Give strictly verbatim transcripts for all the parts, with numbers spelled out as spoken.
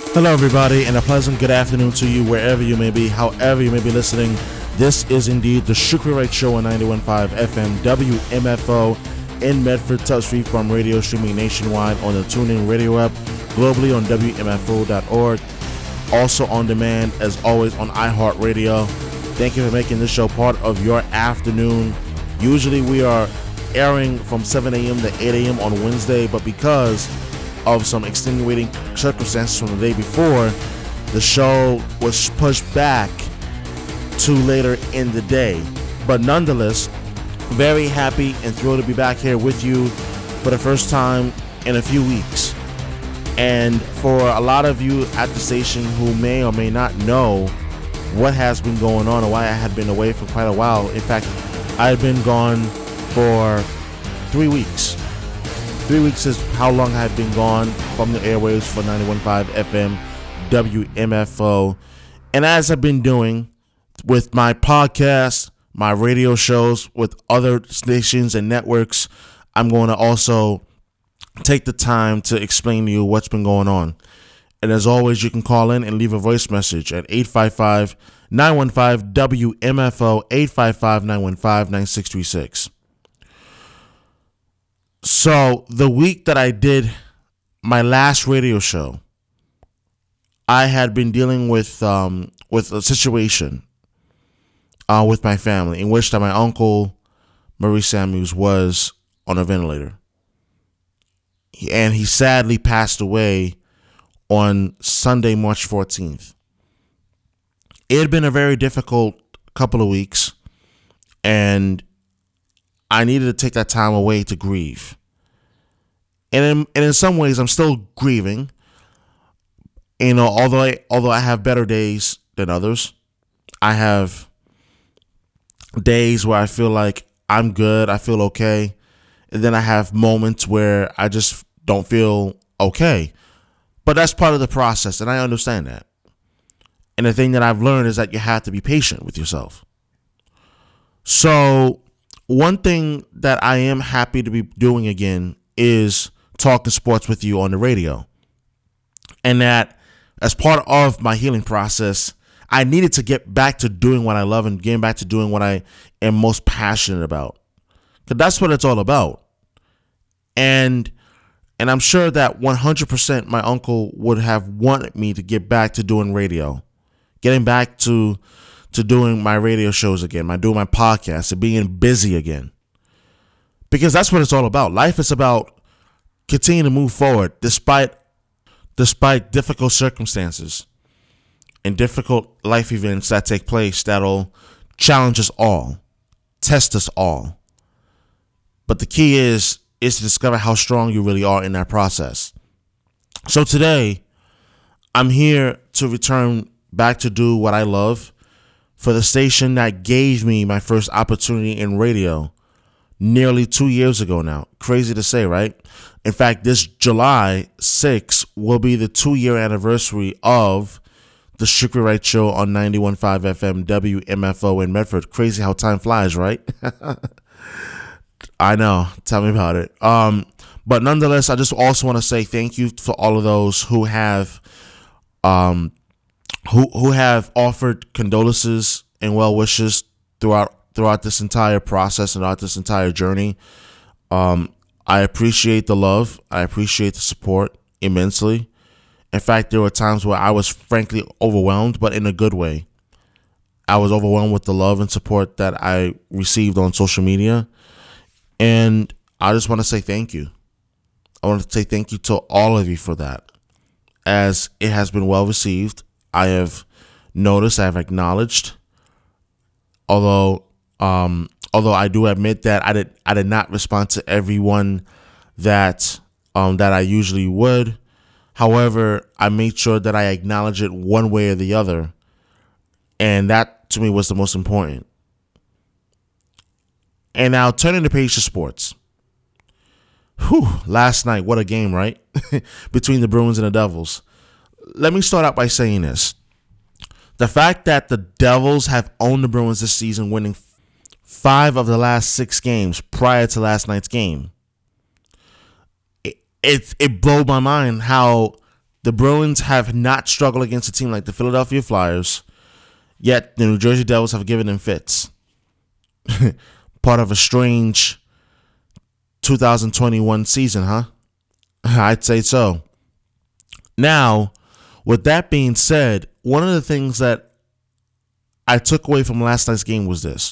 Hello, everybody, and a pleasant good afternoon to you wherever you may be, however you may be listening. This is indeed the Shukri Wright Show on ninety-one point five F M W M F O in Medford, touch-free from radio streaming nationwide on the TuneIn Radio app, globally on W M F O dot org, also on demand, as always, on iHeartRadio. Thank you for making this show part of your afternoon. Usually we are airing from seven a.m. to eight a.m. on Wednesday, but because of some extenuating circumstances from the day before, the show was pushed back to later in the day. But nonetheless, very happy and thrilled to be back here with you for the first time in a few weeks. And for a lot of you at the station who may or may not know what has been going on and why I had been away for quite a while, in fact, I had been gone for three weeks. Three weeks is how long I've been gone from the airwaves for ninety-one point five F M W M F O. And as I've been doing with my podcast, my radio shows with other stations and networks, I'm going to also take the time to explain to you what's been going on. And as always, you can call in and leave a voice message at eight five five, nine one five, W M F O, eight five five, nine one five, nine six three six. So the week that I did my last radio show, I had been dealing with um, with a situation uh, with my family in which that my uncle, Maurice Samuels, was on a ventilator. And he sadly passed away on Sunday, March fourteenth. It had been a very difficult couple of weeks, and I needed to take that time away to grieve. And in, and in some ways, I'm still grieving. You know, although I, although I have better days than others, I have days where I feel like I'm good, I feel okay. And then I have moments where I just don't feel okay. But that's part of the process, and I understand that. And the thing that I've learned is that you have to be patient with yourself. So one thing that I am happy to be doing again is talking sports with you on the radio. And that as part of my healing process, I needed to get back to doing what I love and getting back to doing what I am most passionate about. Because that's what it's all about. And and I'm sure that one hundred percent my uncle would have wanted me to get back to doing radio. Getting back to to doing my radio shows again, my doing my podcast, and being busy again. Because that's what it's all about. Life is about continuing to move forward despite despite difficult circumstances and difficult life events that take place that'll challenge us all, test us all. But the key is is to discover how strong you really are in that process. So today, I'm here to return back to do what I love for the station that gave me my first opportunity in radio nearly two years ago now. Crazy to say, right? In fact, this July sixth will be the two-year anniversary of the Shukri Wright Show on ninety-one point five F M W M F O in Medford. Crazy how time flies, right? I know. Tell me about it. Um, but nonetheless, I just also want to say thank you for all of those who have um, who who have offered condolences and well wishes throughout throughout this entire process and throughout this entire journey. Um, I appreciate the love. I appreciate the support immensely. In fact, there were times where I was frankly overwhelmed, but in a good way. I was overwhelmed with the love and support that I received on social media. And I just want to say thank you. I want to say thank you to all of you for that, as it has been well received. I have noticed, I have acknowledged, although um, although I do admit that I did I did not respond to everyone that um, that I usually would. However, I made sure that I acknowledge it one way or the other, and that to me was the most important. And now turning the page to sports. Whew, last night, what a game, right? Between the Bruins and the Devils. Let me start out by saying this. The fact that the Devils have owned the Bruins this season, winning five of the last six games prior to last night's game, it it, it blew my mind how the Bruins have not struggled against a team like the Philadelphia Flyers, yet the New Jersey Devils have given them fits. Part of a strange two thousand twenty-one season, huh? I'd say so. Now, with that being said, one of the things that I took away from last night's game was this.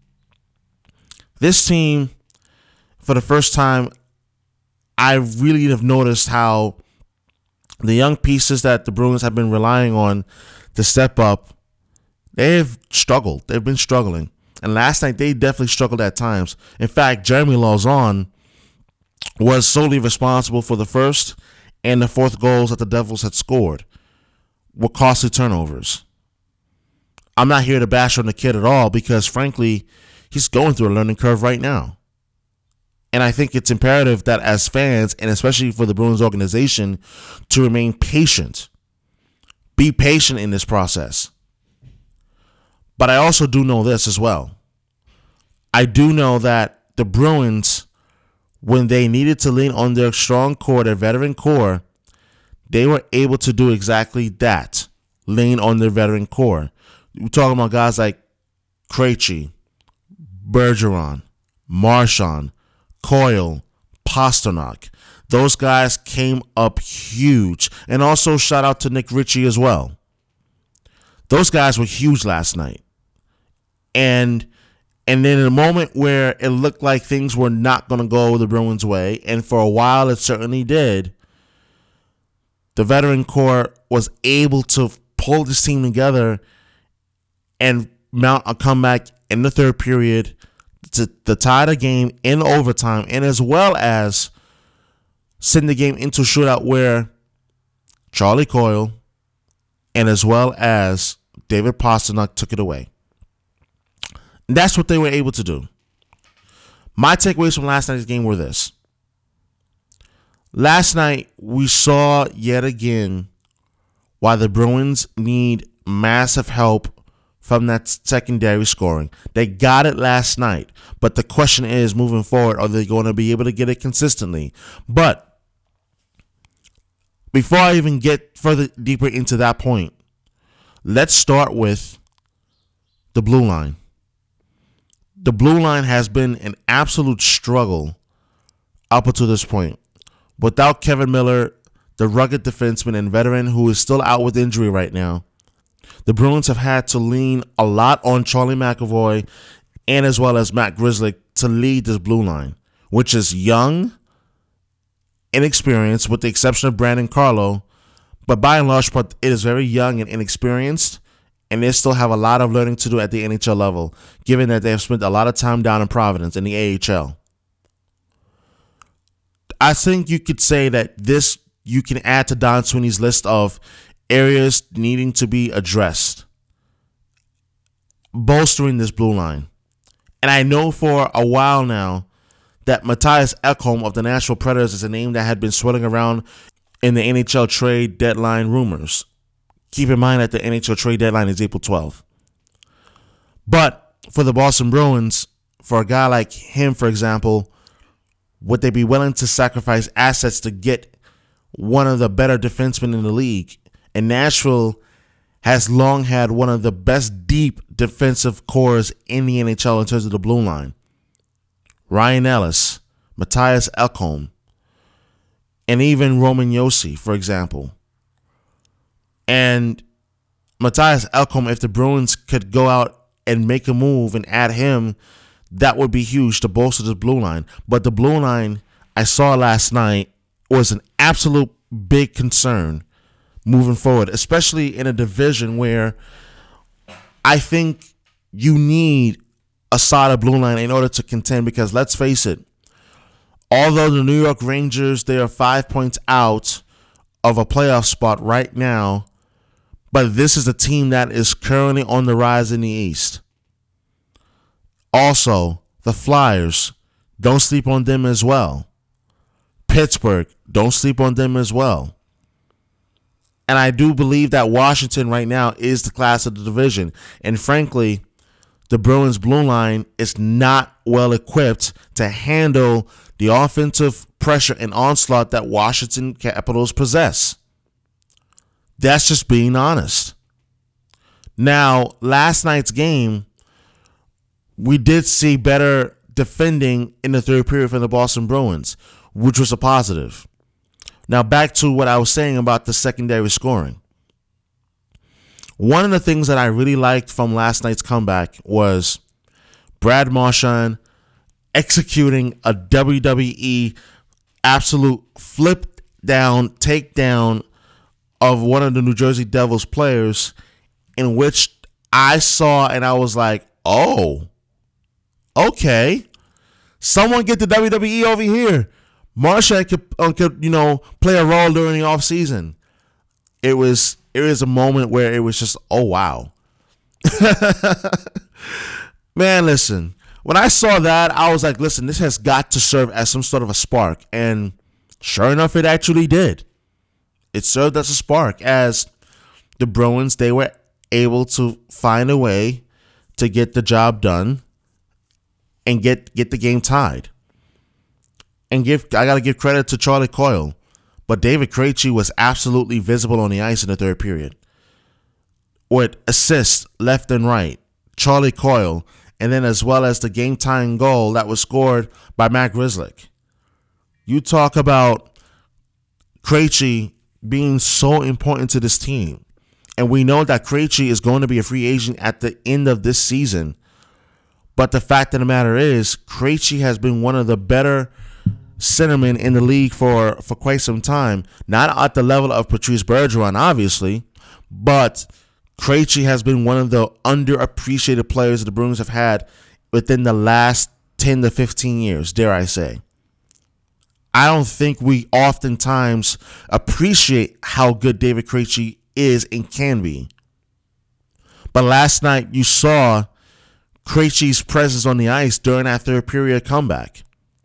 This team, for the first time, I really have noticed how the young pieces that the Bruins have been relying on to step up, they've struggled. They've been struggling. And last night, they definitely struggled at times. In fact, Jeremy Lauzon was solely responsible for the first and the fourth goals that the Devils had scored, were costly turnovers. I'm not here to bash on the kid at all because, frankly, he's going through a learning curve right now. And I think it's imperative that as fans, and especially for the Bruins organization, to remain patient. Be patient in this process. But I also do know this as well. I do know that the Bruins, when they needed to lean on their strong core, their veteran core, they were able to do exactly that. Lean on their veteran core. We're talking about guys like Krejci, Bergeron, Marchand, Coyle, Pasternak. Those guys came up huge. And also shout out to Nick Ritchie as well. Those guys were huge last night. And and then in a moment where it looked like things were not going to go the Bruins' way, and for a while it certainly did, the veteran core was able to pull this team together and mount a comeback in the third period to, to tie the game in overtime, and as well as send the game into a shootout where Charlie Coyle and as well as David Pasternak took it away. And that's what they were able to do. My takeaways from last night's game were this. Last night, we saw yet again why the Bruins need massive help from that secondary scoring. They got it last night, but the question is, moving forward, are they going to be able to get it consistently? But before I even get further deeper into that point, let's start with the blue line. The blue line has been an absolute struggle up until this point. Without Kevin Miller, the rugged defenseman and veteran who is still out with injury right now, the Bruins have had to lean a lot on Charlie McAvoy and as well as Matt Grzelcyk to lead this blue line, which is young, inexperienced, with the exception of Brandon Carlo. But by and large, it is very young and inexperienced, and they still have a lot of learning to do at the N H L level, given that they have spent a lot of time down in Providence in the A H L. I think you could say that this, you can add to Don Sweeney's list of areas needing to be addressed, bolstering this blue line. And I know for a while now that Mattias Ekholm of the Nashville Predators is a name that had been swirling around in the N H L trade deadline rumors. Keep in mind that the N H L trade deadline is April twelfth. But for the Boston Bruins, for a guy like him, for example, would they be willing to sacrifice assets to get one of the better defensemen in the league? And Nashville has long had one of the best deep defensive cores in the N H L in terms of the blue line. Ryan Ellis, Mattias Ekholm, and even Roman Josi, for example. And Mattias Ekholm, if the Bruins could go out and make a move and add him, that would be huge to bolster the blue line. But the blue line I saw last night was an absolute big concern moving forward, especially in a division where I think you need a solid blue line in order to contend, because let's face it, although the New York Rangers, they are five points out of a playoff spot right now, but this is a team that is currently on the rise in the East. Also, the Flyers, don't sleep on them as well. Pittsburgh, don't sleep on them as well. And I do believe that Washington right now is the class of the division. And frankly, the Bruins blue line is not well equipped to handle the offensive pressure and onslaught that Washington Capitals possess. That's just being honest. Now, last night's game, we did see better defending in the third period from the Boston Bruins, which was a positive. Now, back to what I was saying about the secondary scoring. One of the things that I really liked from last night's comeback was Brad Marchand executing a W W E absolute flip down, takedown of one of the New Jersey Devils players, in which I saw and I was like, oh, okay. Someone get the W W E over here. Marchand could, uh, could, you know, play a role during the offseason. It was, it was a moment where it was just, oh, wow. Man, listen. When I saw that, I was like, listen, this has got to serve as some sort of a spark. And sure enough, it actually did. It served as a spark as the Bruins, they were able to find a way to get the job done and get, get the game tied. And give I got to give credit to Charlie Coyle. But David Krejci was absolutely visible on the ice in the third period. With assists left and right. Charlie Coyle. And then as well as the game-tying goal that was scored by Matt Grzelcyk. You talk about Krejci being so important to this team. And we know that Krejci is going to be a free agent at the end of this season. But the fact of the matter is, Krejci has been one of the better centermen in the league for, for quite some time. Not at the level of Patrice Bergeron, obviously, but Krejci has been one of the underappreciated players the Bruins have had within the last ten to fifteen years, dare I say. I don't think we oftentimes appreciate how good David Krejci is and can be. But last night you saw Krejci's presence on the ice during that third period comeback.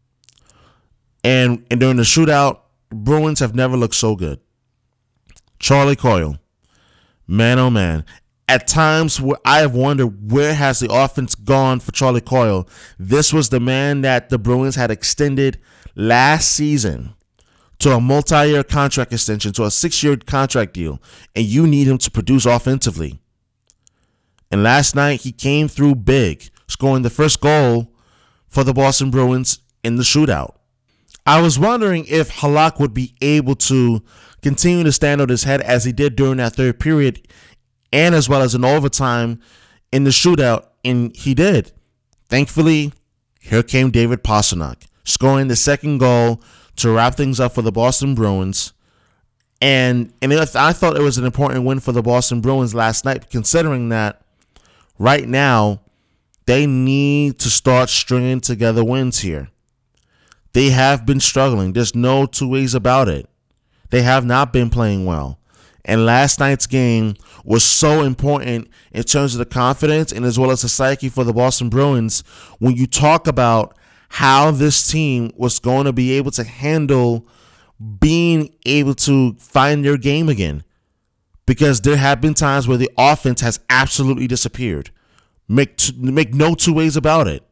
And, and during the shootout, Bruins have never looked so good. Charlie Coyle. Man, oh man. At times, where I have wondered, where has the offense gone for Charlie Coyle? This was the man that the Bruins had extended last season to a multi-year contract extension, to a six-year contract deal, and you need him to produce offensively. And last night, he came through big, scoring the first goal for the Boston Bruins in the shootout. I was wondering if Halak would be able to continue to stand on his head as he did during that third period and as well as in overtime in the shootout, and he did. Thankfully, here came David Pastrnak, scoring the second goal to wrap things up for the Boston Bruins. And, and it, I thought it was an important win for the Boston Bruins last night, considering that right now they need to start stringing together wins here. They have been struggling. There's no two ways about it. They have not been playing well. And last night's game was so important in terms of the confidence and as well as the psyche for the Boston Bruins when you talk about how this team was going to be able to handle being able to find their game again. Because there have been times where the offense has absolutely disappeared. Make, t- make no two ways about it.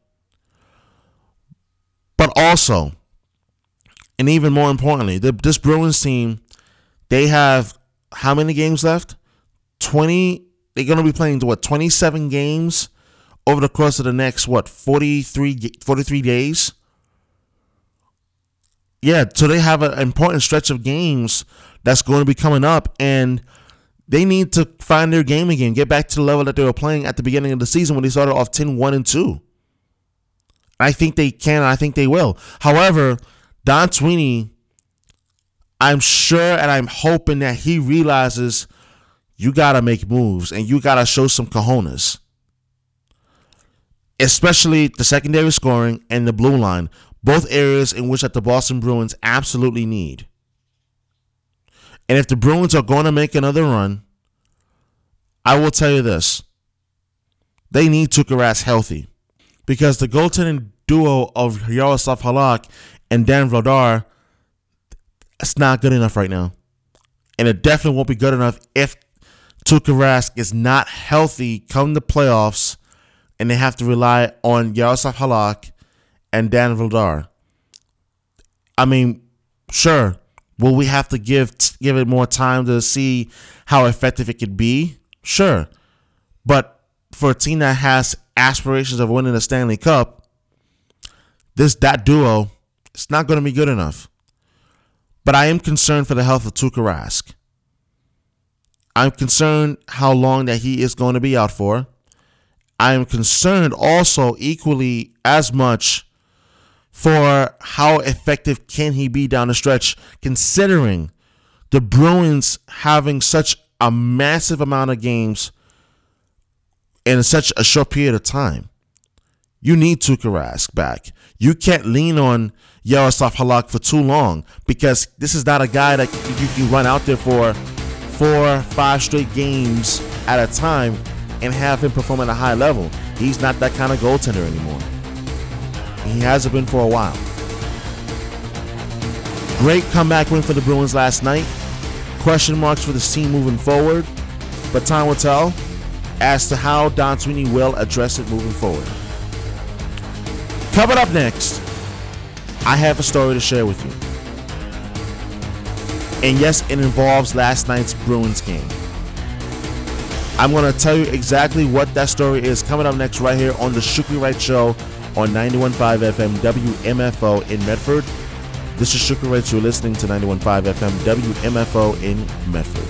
But also, and even more importantly, the, this Bruins team, they have how many games left? twenty. They're going to be playing, what, twenty-seven games over the course of the next, what, forty-three, forty-three days? Yeah, so they have an important stretch of games that's going to be coming up, and they need to find their game again, get back to the level that they were playing at the beginning of the season when they started off ten one and two. I think they can. I think they will. However, Don Sweeney, I'm sure and I'm hoping that he realizes you got to make moves and you got to show some cojones. Especially the secondary scoring and the blue line, both areas in which that the Boston Bruins absolutely need. And if the Bruins are going to make another run, I will tell you this. They need Tuukka Rask healthy. Because the goaltending duo of Yaroslav Halak and Dan Vladar, it's not good enough right now. And it definitely won't be good enough if Tuukka Rask is not healthy come the playoffs and they have to rely on Yaroslav Halak and Dan Vladar. I mean, sure, Will we have to give give it more time to see how effective it could be? Sure. But for a team that has aspirations of winning the Stanley Cup, this that duo, it's not going to be good enough. But I am concerned for the health of Tuukka Rask. I'm concerned how long that he is going to be out for. I am concerned also equally as much for how effective can he be down the stretch, considering the Bruins having such a massive amount of games in such a short period of time. You need Tuukka Rask back. You can't lean on Yaroslav Halak for too long, because this is not a guy that you can run out there for four, five straight games at a time and have him perform at a high level. He's not that kind of goaltender anymore. He hasn't been for a while. Great comeback win for the Bruins last night. Question marks for this team moving forward, but time will tell as to how Don Sweeney will address it moving forward. Coming up next, I have a story to share with you. And yes, it involves last night's Bruins game. I'm going to tell you exactly what that story is coming up next right here on the Shukri Wright Show on ninety-one point five F M W M F O in Medford. This is Shukri Wright. You're listening to ninety-one point five F M W M F O in Medford.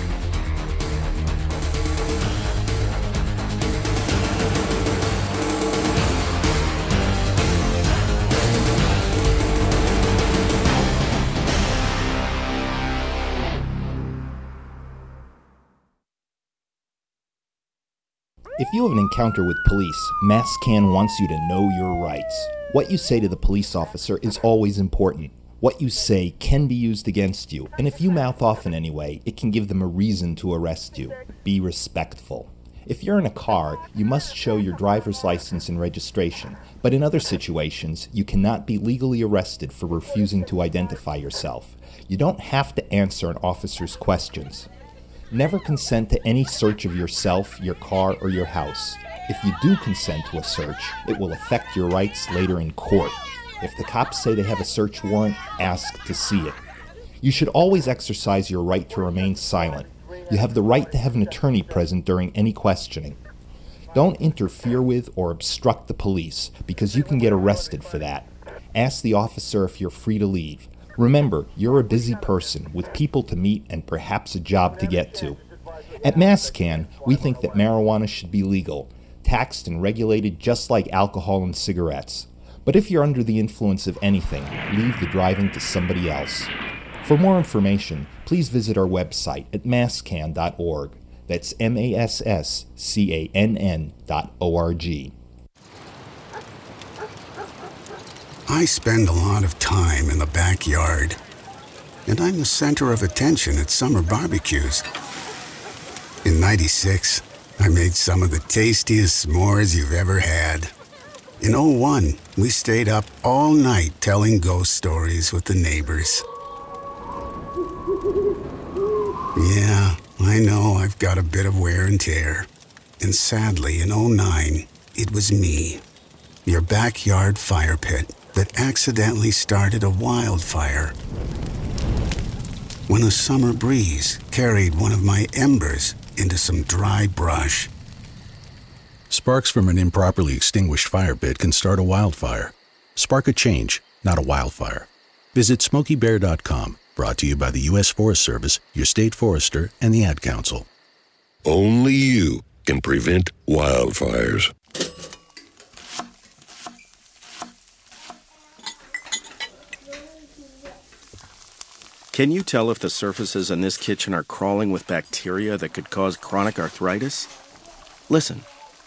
If you have an encounter with police, MassCan wants you to know your rights. What you say to the police officer is always important. What you say can be used against you, and if you mouth off in any way, it can give them a reason to arrest you. Be respectful. If you're in a car, you must show your driver's license and registration, but in other situations, you cannot be legally arrested for refusing to identify yourself. You don't have to answer an officer's questions. Never consent to any search of yourself, your car, or your house. If you do consent to a search, it will affect your rights later in court. If the cops say they have a search warrant, ask to see it. You should always exercise your right to remain silent. You have the right to have an attorney present during any questioning. Don't interfere with or obstruct the police, because you can get arrested for that. Ask the officer if you're free to leave. Remember, you're a busy person with people to meet and perhaps a job to get to. At MassCan, we think that marijuana should be legal, taxed and regulated just like alcohol and cigarettes. But if you're under the influence of anything, leave the driving to somebody else. For more information, please visit our website at masscan dot org. That's M A S S C A N N dot O R G. I spend a lot of time in the backyard, and I'm the center of attention at summer barbecues. In ninety-six, I made some of the tastiest s'mores you've ever had. In oh one, we stayed up all night telling ghost stories with the neighbors. Yeah, I know I've got a bit of wear and tear. And sadly, in oh nine, it was me, your backyard fire pit, that accidentally started a wildfire. When a summer breeze carried one of my embers into some dry brush. Sparks from an improperly extinguished fire pit can start a wildfire. Spark a change, not a wildfire. Visit Smokey Bear dot com, brought to you by the U S Forest Service, your state forester, and the Ad Council. Only you can prevent wildfires. Can you tell if the surfaces in this kitchen are crawling with bacteria that could cause chronic arthritis? Listen.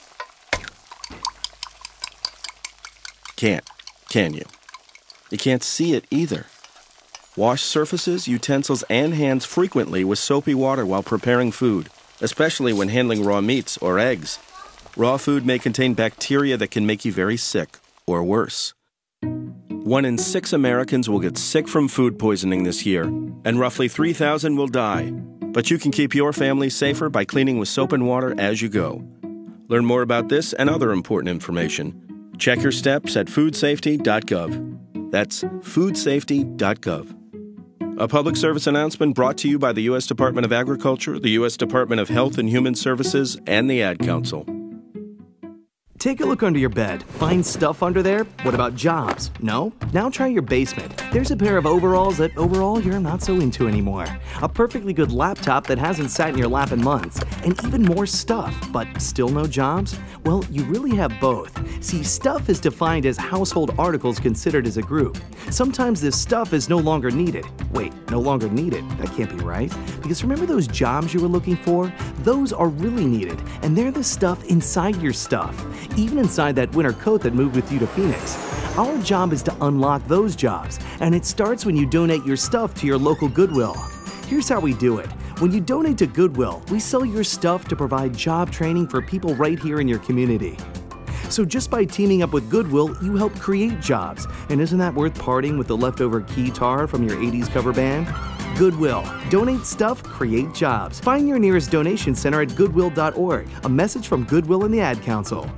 Can't, can you? You can't see it either. Wash surfaces, utensils, and hands frequently with soapy water while preparing food, especially when handling raw meats or eggs. Raw food may contain bacteria that can make you very sick, or worse. One in six Americans will get sick from food poisoning this year, and roughly three thousand will die. But you can keep your family safer by cleaning with soap and water as you go. Learn more about this and other important information. Check your steps at food safety dot gov. That's food safety dot gov. A public service announcement brought to you by the U S Department of Agriculture, the U S Department of Health and Human Services, and the Ad Council. Take a look under your bed. Find stuff under there? What about jobs? No? Now try your basement. There's a pair of overalls that overall you're not so into anymore. A perfectly good laptop that hasn't sat in your lap in months. And even more stuff, but still no jobs? Well, you really have both. See, stuff is defined as household articles considered as a group. Sometimes this stuff is no longer needed. Wait, no longer needed? That can't be right. Because remember those jobs you were looking for? Those are really needed, and they're the stuff inside your stuff. Even inside that winter coat that moved with you to Phoenix. Our job is to unlock those jobs, and it starts when you donate your stuff to your local Goodwill. Here's how we do it. When you donate to Goodwill, we sell your stuff to provide job training for people right here in your community. So just by teaming up with Goodwill, you help create jobs. And isn't that worth parting with the leftover keytar from your eighties cover band? Goodwill. Donate stuff, create jobs. Find your nearest donation center at goodwill dot org. A message from Goodwill and the Ad Council.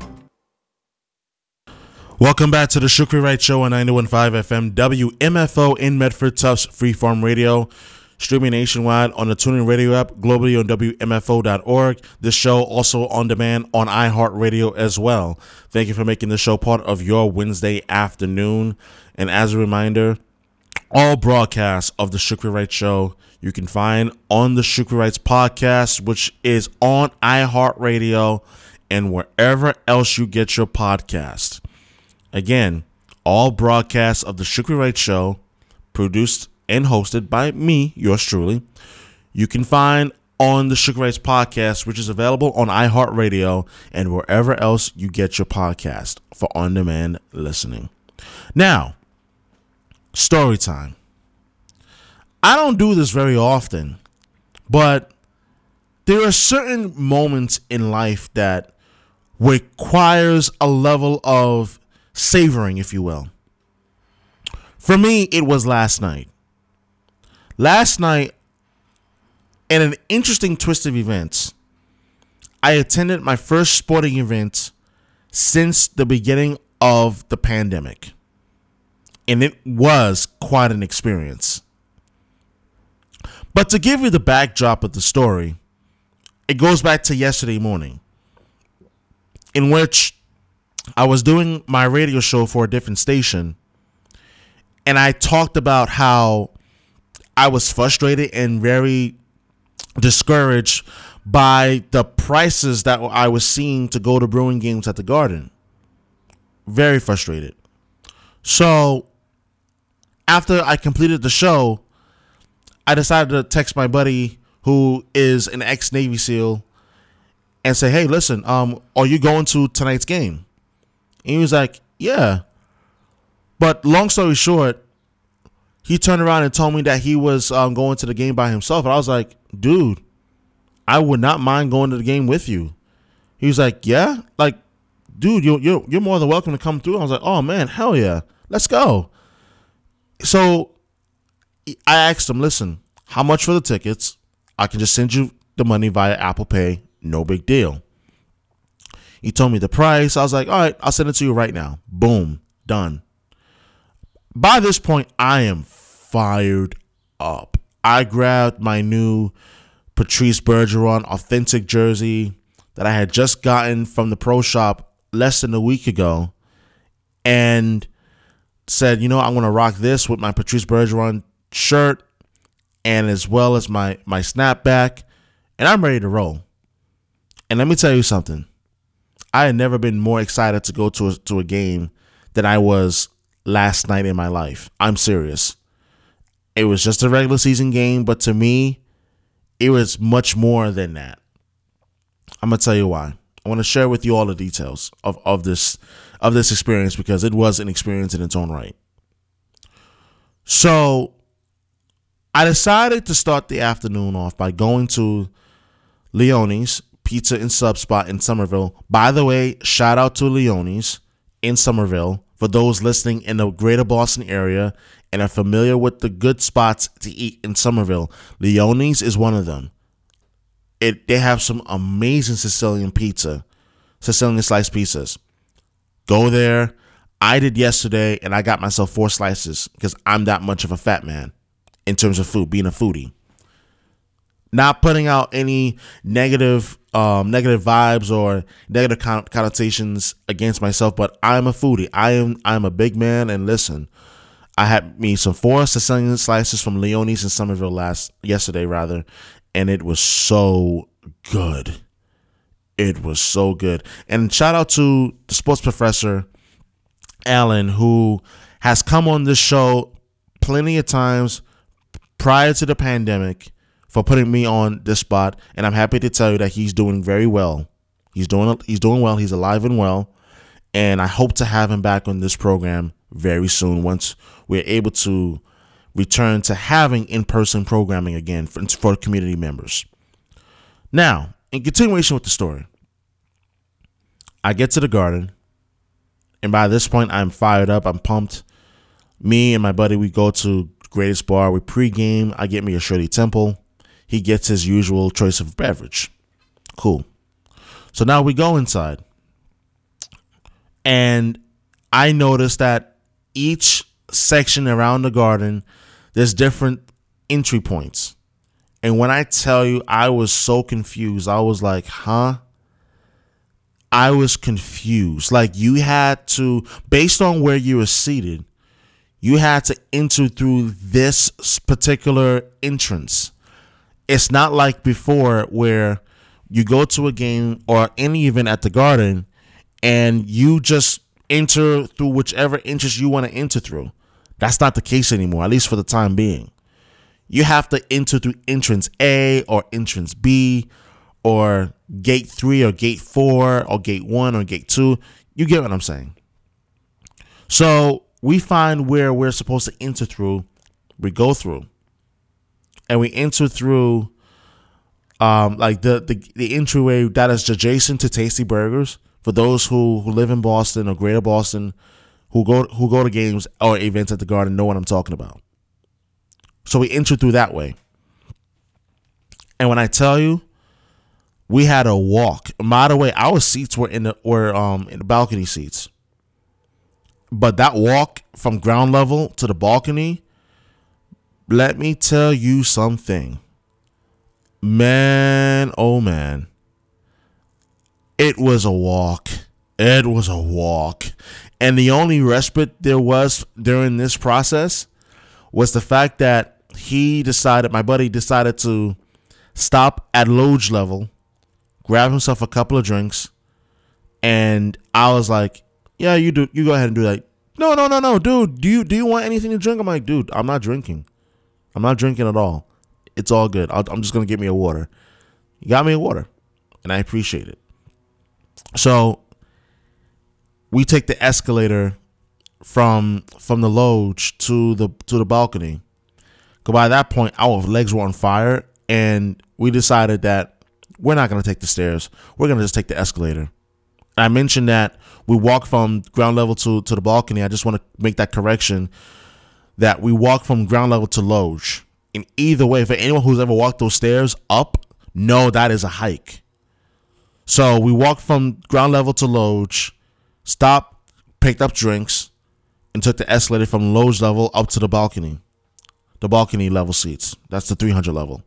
Welcome back to the Shukri Wright Show on ninety-one point five F M W M F O in Medford, Tufts Freeform Radio. Streaming nationwide on the TuneIn Radio app, globally on W M F O dot org. This show also on demand on iHeartRadio as well. Thank you for making the show part of your Wednesday afternoon. And as a reminder, all broadcasts of the Shukri Wright Show you can find on the Shukri Wrights podcast, which is on iHeartRadio and wherever else you get your podcast. Again, all broadcasts of the Shukri Wright Show, produced and hosted by me, yours truly, you can find on the Shukri Wrights podcast, which is available on iHeartRadio and wherever else you get your podcast for on-demand listening. Now, story time. I don't do this very often, but there are certain moments in life that requires a level of savoring, if you will. For me, it was last night. Last night, in an interesting twist of events, I attended my first sporting event since the beginning of the pandemic. And it was quite an experience. But to give you the backdrop of the story, it goes back to yesterday morning, in which I was doing my radio show for a different station, and I talked about how I was frustrated and very discouraged by the prices that I was seeing to go to Bruin games at the Garden. Very frustrated. So after I completed the show, I decided to text my buddy who is an ex-Navy SEAL and say, hey, listen, um, are you going to tonight's game? And he was like, yeah. But long story short, he turned around and told me that he was um, going to the game by himself. And I was like, dude, I would not mind going to the game with you. He was like, yeah? Like, dude, you're, you're, you're more than welcome to come through. I was like, oh, man, hell yeah. Let's go. So I asked him, listen, how much for the tickets? I can just send you the money via Apple Pay. No big deal. He told me the price. I was like, all right, I'll send it to you right now. Boom. Done. By this point, I am fired up. I grabbed my new Patrice Bergeron authentic jersey that I had just gotten from the pro shop less than a week ago and said, you know, I'm going to rock this with my Patrice Bergeron shirt and as well as my, my snapback, and I'm ready to roll. And let me tell you something. I had never been more excited to go to a, to a game than I was last night in my life. I'm serious. It was just a regular season game, but to me, it was much more than that. I'm going to tell you why. I want to share with you all the details of, of this of this experience because it was an experience in its own right. So I decided to start the afternoon off by going to Leone's Pizza and Sub Spot in Somerville. By the way, shout out to Leone's in Somerville for those listening in the greater Boston area and are familiar with the good spots to eat in Somerville. Leone's is one of them. It they have some amazing Sicilian pizza, Sicilian sliced pizzas. Go there. I did yesterday, and I got myself four slices because I'm that much of a fat man. in terms of food, being a foodie. Not putting out any negative um, negative vibes or negative con- connotations against myself, but I'm a foodie. I am I'm a big man, and listen, I had me some four Sicilian slices from Leone's in Somerville last yesterday rather, and it was so good. It was so good. And shout out to the sports professor Alan, who has come on this show plenty of times prior to the pandemic, for putting me on this spot, and I'm happy to tell you that he's doing very well. He's doing he's doing well. He's alive and well, and I hope to have him back on this program very soon once we're able to return to having in-person programming again for, for community members. Now, in continuation with the story, I get to the Garden, and by this point, I'm fired up. I'm pumped. Me and my buddy, we go to Greatest Bar. We pregame. I get me a Shirley Temple. He gets his usual choice of beverage. Cool. So now we go inside. And I noticed that each section around the Garden, there's different entry points. And when I tell you, I was so confused. I was like, huh? I was confused. Like, you had to, based on where you were seated, you had to enter through this particular entrance. It's not like before where you go to a game or any event at the Garden and you just enter through whichever entrance you want to enter through. That's not the case anymore, at least for the time being. You have to enter through entrance A or entrance B or gate three or gate four or gate one or gate two. You get what I'm saying? So we find where we're supposed to enter through. We go through. And we enter through um, like the, the, the entryway that is adjacent to Tasty Burgers. For those who, who live in Boston or Greater Boston, who go who go to games or events at the Garden, know what I'm talking about. So we enter through that way. And when I tell you, we had a walk. By the way, our seats were in the were um in the balcony seats. But that walk from ground level to the balcony, let me tell you something. Man, oh man. It was a walk. It was a walk. And the only respite there was during this process was the fact that he decided, my buddy decided to stop at Loge level, grab himself a couple of drinks, and I was like, yeah, you do, you go ahead and do that. No, no, no, no, dude, do you do you want anything to drink? I'm like, dude, I'm not drinking. I'm not drinking at all. It's all good. I'll, I'm just going to get me a water. You got me a water, and I appreciate it. So we take the escalator from from the Loge to the to the balcony. Because by that point, our legs were on fire, and we decided that we're not going to take the stairs. We're going to just take the escalator. And I mentioned that we walk from ground level to, to the balcony. I just want to make that correction that we walk from ground level to Loge. In either way, for anyone who's ever walked those stairs up, no, that is a hike. So we walked from ground level to Loge, stopped, picked up drinks, and took the escalator from Loge level up to the balcony. The balcony level seats. That's the three hundred level.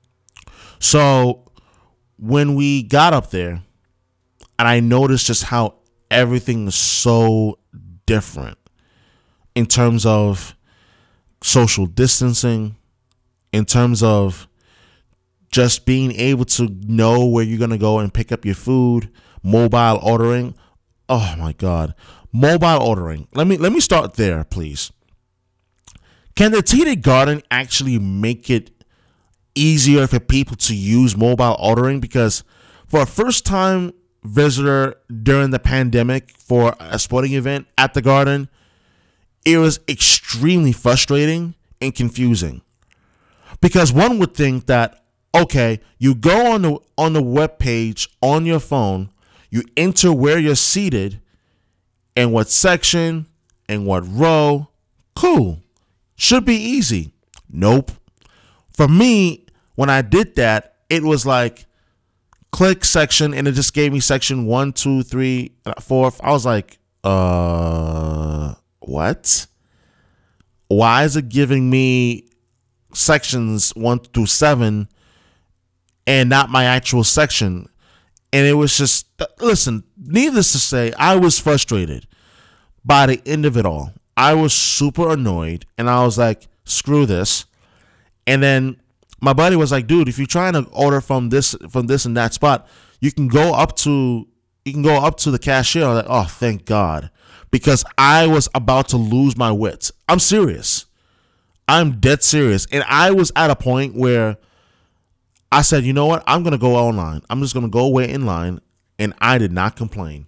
So when we got up there, and I noticed just how everything is so different in terms of social distancing, in terms of just being able to know where you're going to go and pick up your food, mobile ordering. Oh my God. Mobile ordering. Let me let me start there, please. Can the T D Garden actually make it easier for people to use mobile ordering? Because for a first time visitor during the pandemic for a sporting event at the Garden, it was extremely frustrating and confusing. Because one would think that, okay, you go on the on the web page on your phone, you enter where you're seated and what section and what row. Cool. Should be easy. Nope. For me, when I did that, it was like click section and it just gave me section one, two, three, four. I was like, uh, what? Why is it giving me sections one through seven and not my actual section. And it was just, listen, needless to say, I was frustrated by the end of it all. I was super annoyed, and I was like, screw this. And then my buddy was like, dude, if you're trying to order from this from this and that spot, you can go up to you can go up to the cashier. I was like, oh, thank God. Because I was about to lose my wits. I'm serious. I'm dead serious. And I was at a point where I said, you know what? I'm going to go online. I'm just going to go wait in line. And I did not complain.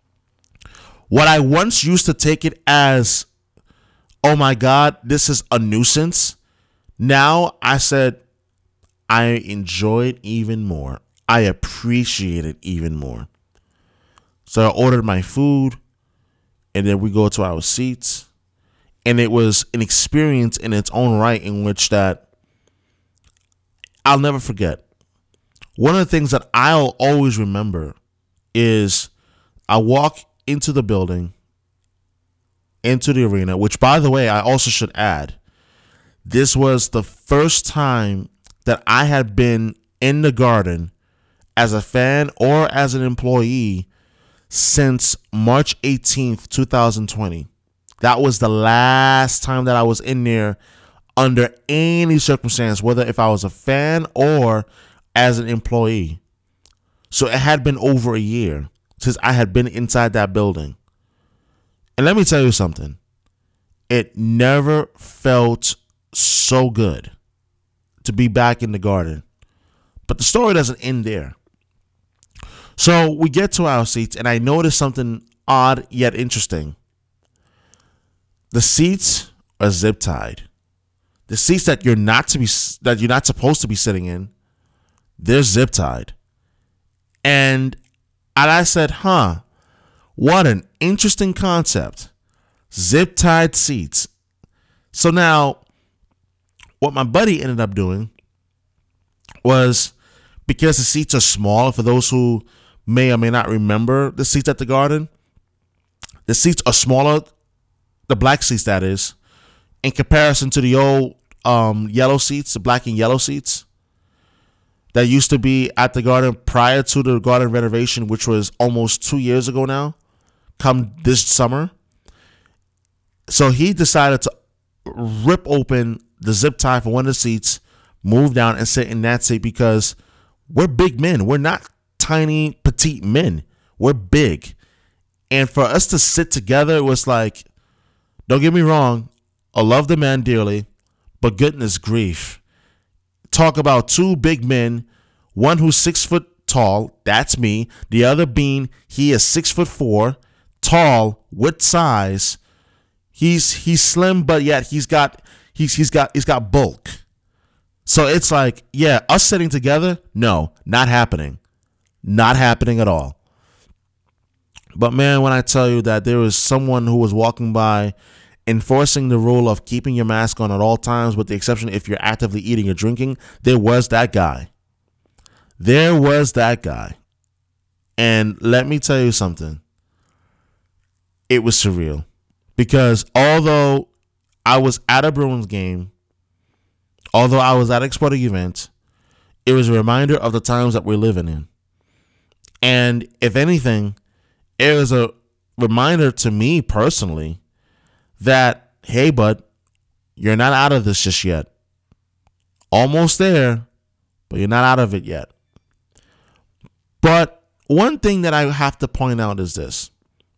What I once used to take it as, oh my God, this is a nuisance. Now I said, I enjoy it even more. I appreciate it even more. So I ordered my food, and then we go to our seats. And it was an experience in its own right in which that I'll never forget. One of the things that I'll always remember is I walk into the building, into the arena, which, by the way, I also should add, this was the first time that I had been in the Garden as a fan or as an employee since March eighteenth, twenty twenty. That was the last time that I was in there under any circumstance, whether if I was a fan or as an employee. So it had been over a year since I had been inside that building. And let me tell you something. It never felt so good to be back in the Garden. But the story doesn't end there. So we get to our seats, and I noticed something odd yet interesting. The seats are zip tied. The seats that you're not to be that you're not supposed to be sitting in, they're zip tied. And and I said, huh, what an interesting concept. Zip tied seats. So now, what my buddy ended up doing was, because the seats are small, for those who may or may not remember the seats at the Garden, the seats are smaller, the black seats that is, in comparison to the old um, yellow seats, the black and yellow seats that used to be at the Garden prior to the Garden renovation, which was almost two years ago now, come this summer. So he decided to rip open the zip tie for one of the seats, move down and sit in that seat, because we're big men. We're not tiny, petite men. We're big. And for us to sit together, it was like, don't get me wrong, I love the man dearly, but goodness grief. Talk about two big men, one who's six foot tall, that's me. The other being, he is six foot four, tall, with size. He's he's slim, but yet he's got he's he's got he's got bulk. So it's like, yeah, us sitting together, no, not happening. Not happening at all. But man, when I tell you that there was someone who was walking by enforcing the rule of keeping your mask on at all times, with the exception if you're actively eating or drinking, there was that guy. There was that guy. And let me tell you something. It was surreal. Because although I was at a Bruins game, although I was at an sporting event, it was a reminder of the times that we're living in. And if anything, it was a reminder to me personally that, hey, bud, you're not out of this just yet. Almost there, but you're not out of it yet. But one thing that I have to point out is this.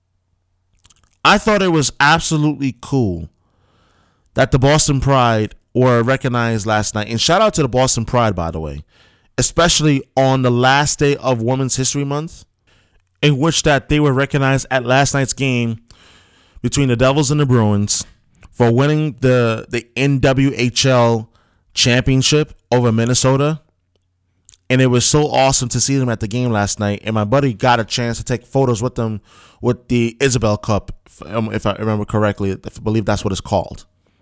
I thought it was absolutely cool that the Boston Pride were recognized last night. And shout out to the Boston Pride, by the way, especially on the last day of Women's History Month, in which that they were recognized at last night's game between the Devils and the Bruins for winning the, the N W H L championship over Minnesota. And it was so awesome to see them at the game last night. And my buddy got a chance to take photos with them with the Isabel Cup, if I remember correctly. I believe that's what it's called.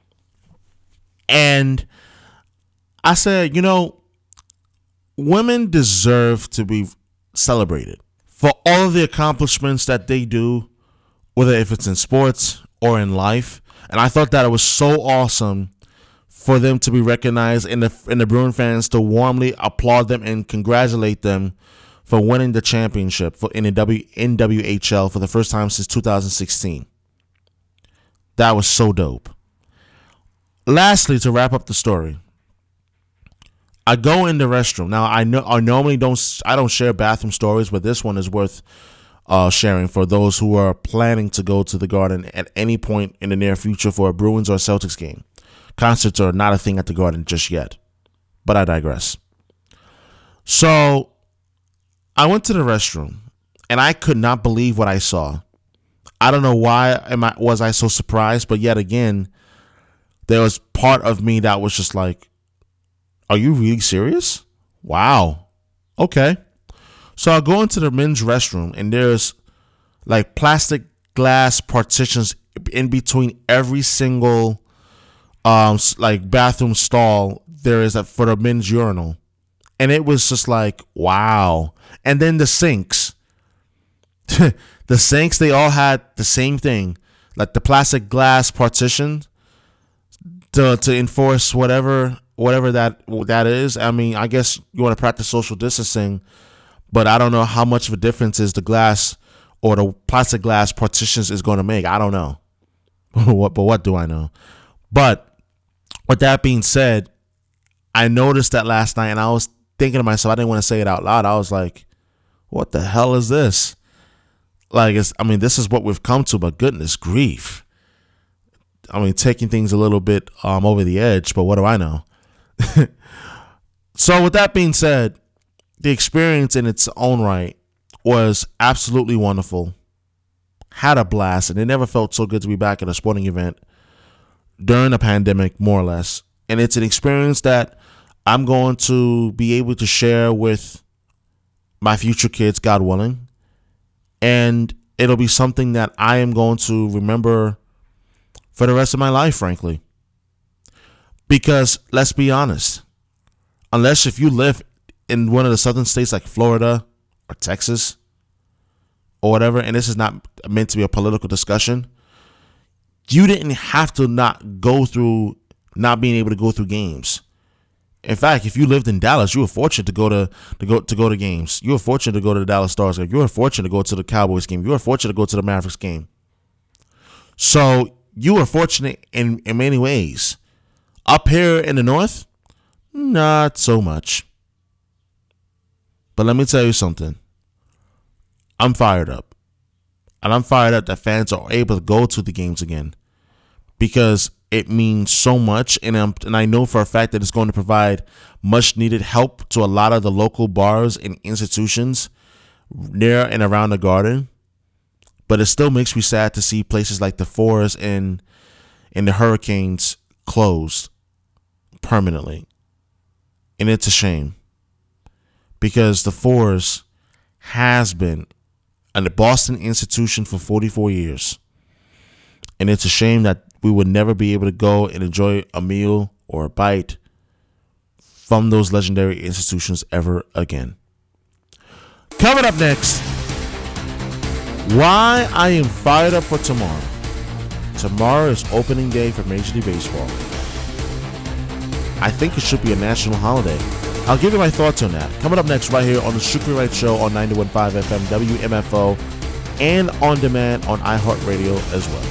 And I said, you know, women deserve to be celebrated for all of the accomplishments that they do, whether if it's in sports or in life. And I thought that it was so awesome for them to be recognized and the, and the Bruin fans to warmly applaud them and congratulate them for winning the championship for in the w, N W H L for the first time since two thousand sixteen. That was so dope. Lastly, to wrap up the story, I go in the restroom. Now, I know I normally don't I don't share bathroom stories, but this one is worth uh, sharing for those who are planning to go to the Garden at any point in the near future for a Bruins or Celtics game. Concerts are not a thing at the Garden just yet, but I digress. So I went to the restroom, and I could not believe what I saw. I don't know why am I, was I so surprised, but yet again, there was part of me that was just like, are you really serious? Wow. Okay. So I go into the men's restroom, and there's like plastic glass partitions in between every single um like bathroom stall there is for the men's urinal. And it was just like, wow. And then the sinks. The sinks, they all had the same thing. Like the plastic glass partition to to enforce whatever whatever that that is. I mean, I guess you want to practice social distancing, but I don't know how much of a difference is the glass or the plastic glass partitions is going to make. I don't know. what but what do I know? But with that being said, I noticed that last night, and I was thinking to myself, I didn't want to say it out loud. I was like, what the hell is this? Like, it's, I mean, this is what we've come to, but goodness grief. I mean, taking things a little bit um, over the edge, but what do I know? So with that being said, the experience in its own right was absolutely wonderful. Had a blast, and it never felt so good to be back at a sporting event during a pandemic, more or less. And it's an experience that I'm going to be able to share with my future kids, God willing. And it'll be something that I am going to remember for the rest of my life, frankly. Because let's be honest, unless if you live in one of the southern states like Florida or Texas or whatever, and this is not meant to be a political discussion, you didn't have to not go through not being able to go through games. In fact, if you lived in Dallas, you were fortunate to go to, to go to go to games. You were fortunate to go to the Dallas Stars game. You were fortunate to go to the Cowboys game. You were fortunate to go to the Mavericks game. So you were fortunate in, in many ways. Up here in the North, not so much. But let me tell you something. I'm fired up. And I'm fired up that fans are able to go to the games again, because it means so much. And, I'm, and I know for a fact that it's going to provide much needed help to a lot of the local bars and institutions near and around the Garden. But it still makes me sad to see places like the Forest and, and the Hurricanes closed permanently. And it's a shame, because the Forest has been a Boston institution for forty-four years. And it's a shame that we would never be able to go and enjoy a meal or a bite from those legendary institutions ever again. Coming up next, why I am fired up for tomorrow. Tomorrow is opening day for Major League Baseball. I think it should be a national holiday. I'll give you my thoughts on that. Coming up next right here on the Shukri Wright Show on ninety-one point five F M W M F O and on demand on iHeartRadio as well.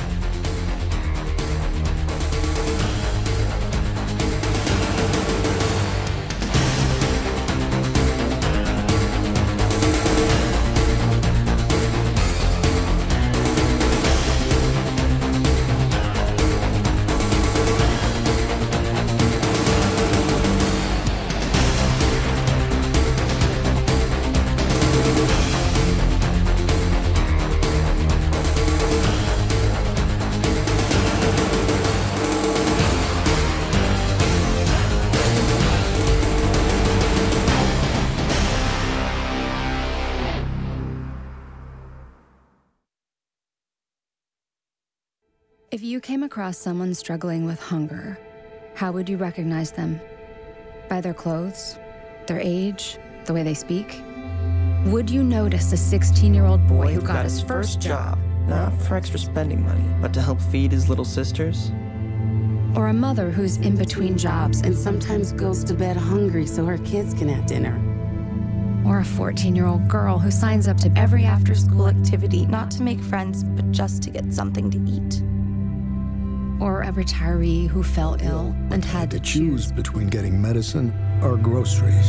If you came across someone struggling with hunger, how would you recognize them? By their clothes, their age, the way they speak? Would you notice a sixteen-year-old boy who got his first job, not for extra spending money, but to help feed his little sisters? Or a mother who's in between jobs and sometimes goes to bed hungry so her kids can have dinner. Or a fourteen-year-old girl who signs up to every after-school activity, not to make friends, but just to get something to eat. Or a retiree who fell ill and had to choose between getting medicine or groceries.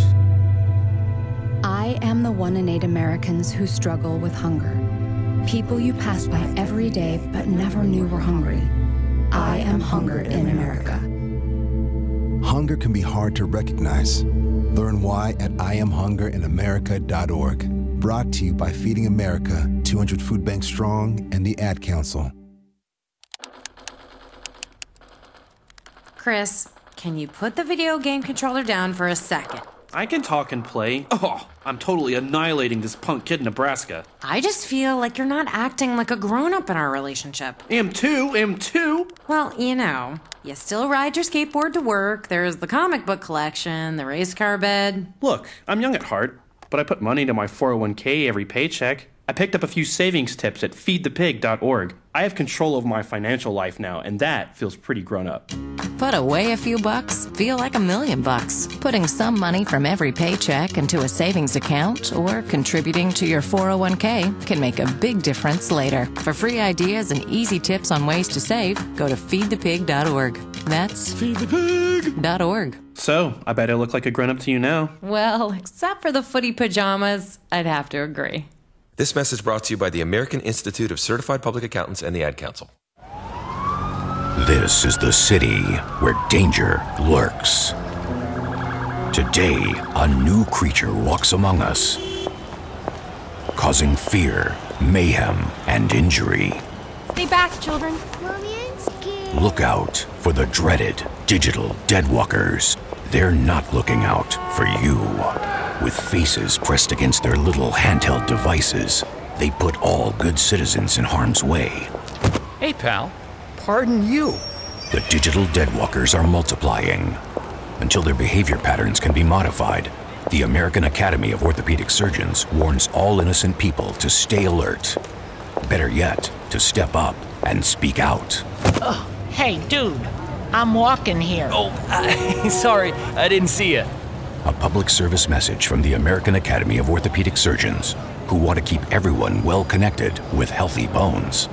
I am the one in eight Americans who struggle with hunger. People you pass by every day but never knew were hungry. I am hunger in America. Hunger can be hard to recognize. Learn why at I am hunger in america dot org. Brought to you by Feeding America, two hundred Food Bank Strong, and the Ad Council. Chris, can you put the video game controller down for a second? I can talk and play. Oh, I'm totally annihilating this punk kid in Nebraska. I just feel like you're not acting like a grown-up in our relationship. Am too, am too. Well, you know, you still ride your skateboard to work, there's the comic book collection, the race car bed. Look, I'm young at heart, but I put money into my four oh one k every paycheck. I picked up a few savings tips at feed the pig dot org. I have control over my financial life now, and that feels pretty grown up. Put away a few bucks, feel like a million bucks. Putting some money from every paycheck into a savings account or contributing to your four oh one k can make a big difference later. For free ideas and easy tips on ways to save, go to feed the pig dot org. That's feed the pig dot org. So, I bet I look like a grown up to you now. Well, except for the footy pajamas, I'd have to agree. This message brought to you by the American Institute of Certified Public Accountants and the Ad Council. This is the city where danger lurks. Today, a new creature walks among us, causing fear, mayhem, and injury. Stay back, children. Mommy, I'm scared. Look out for the dreaded digital deadwalkers. They're not looking out for you. With faces pressed against their little handheld devices, they put all good citizens in harm's way. Hey, pal. Pardon you. The digital deadwalkers are multiplying. Until their behavior patterns can be modified, the American Academy of Orthopedic Surgeons warns all innocent people to stay alert. Better yet, to step up and speak out. Oh, hey, dude. I'm walking here. Oh, uh, sorry. I didn't see you. A public service message from the American Academy of Orthopedic Surgeons, who want to keep everyone well connected with healthy bones.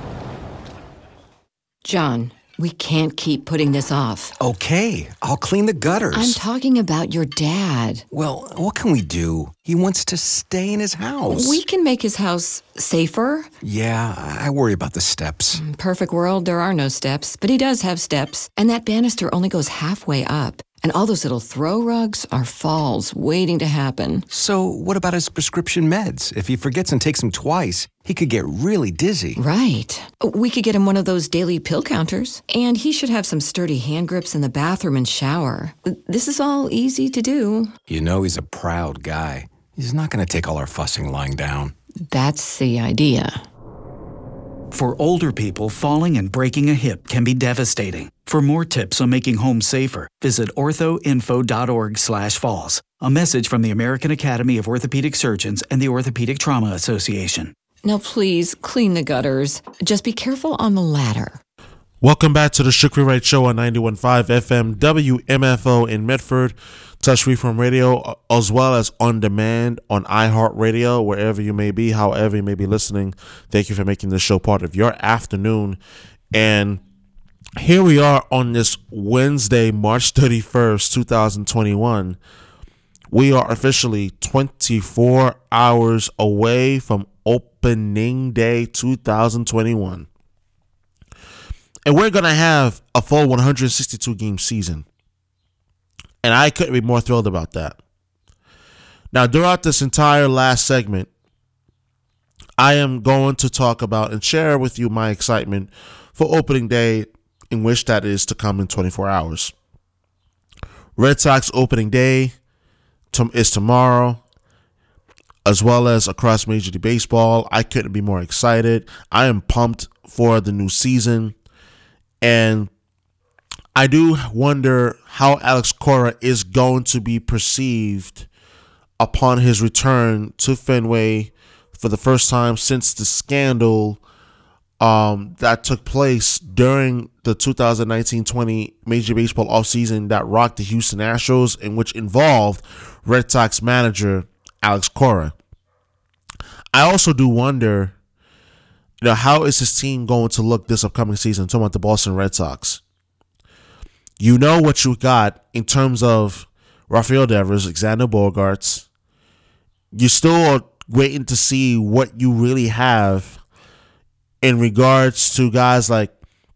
John, we can't keep putting this off. Okay, I'll clean the gutters. I'm talking about your dad. Well, what can we do? He wants to stay in his house. We can make his house safer. Yeah, I worry about the steps. Perfect world, there are no steps, but he does have steps, and that banister only goes halfway up. And all those little throw rugs are falls waiting to happen. So what about his prescription meds? If he forgets and takes them twice, he could get really dizzy. Right. We could get him one of those daily pill counters. And he should have some sturdy hand grips in the bathroom and shower. This is all easy to do. You know he's a proud guy. He's not going to take all our fussing lying down. That's the idea. For older people, falling and breaking a hip can be devastating. For more tips on making home safer, visit orthoinfo dot org slash falls. A message from the American Academy of Orthopedic Surgeons and the Orthopedic Trauma Association. Now please, clean the gutters. Just be careful on the ladder. Welcome back to the Shukri Wright Show on ninety-one point five F M W M F O in Medford. Touch Freeform Radio, as well as on demand on iHeartRadio, wherever you may be, however you may be listening. Thank you for making this show part of your afternoon. And here we are on this Wednesday, March thirty-first, twenty twenty-one. We are officially twenty-four hours away from opening day two thousand twenty-one. And we're going to have a full one hundred sixty-two game season. And I couldn't be more thrilled about that. Now, throughout this entire last segment, I am going to talk about and share with you my excitement for opening day, in which that is to come in twenty-four hours. Red Sox opening day is tomorrow, as well as across Major League Baseball. I couldn't be more excited. I am pumped for the new season. And I do wonder how Alex Cora is going to be perceived upon his return to Fenway for the first time since the scandal um, that took place during the two thousand nineteen twenty Major League Baseball offseason that rocked the Houston Astros, and which involved Red Sox manager Alex Cora. I also do wonder, you know, how is his team going to look this upcoming season? I'm talking about the Boston Red Sox. You know what you got in terms of Rafael Devers, Xander Bogaerts. You still are waiting to see what you really have in regards to guys like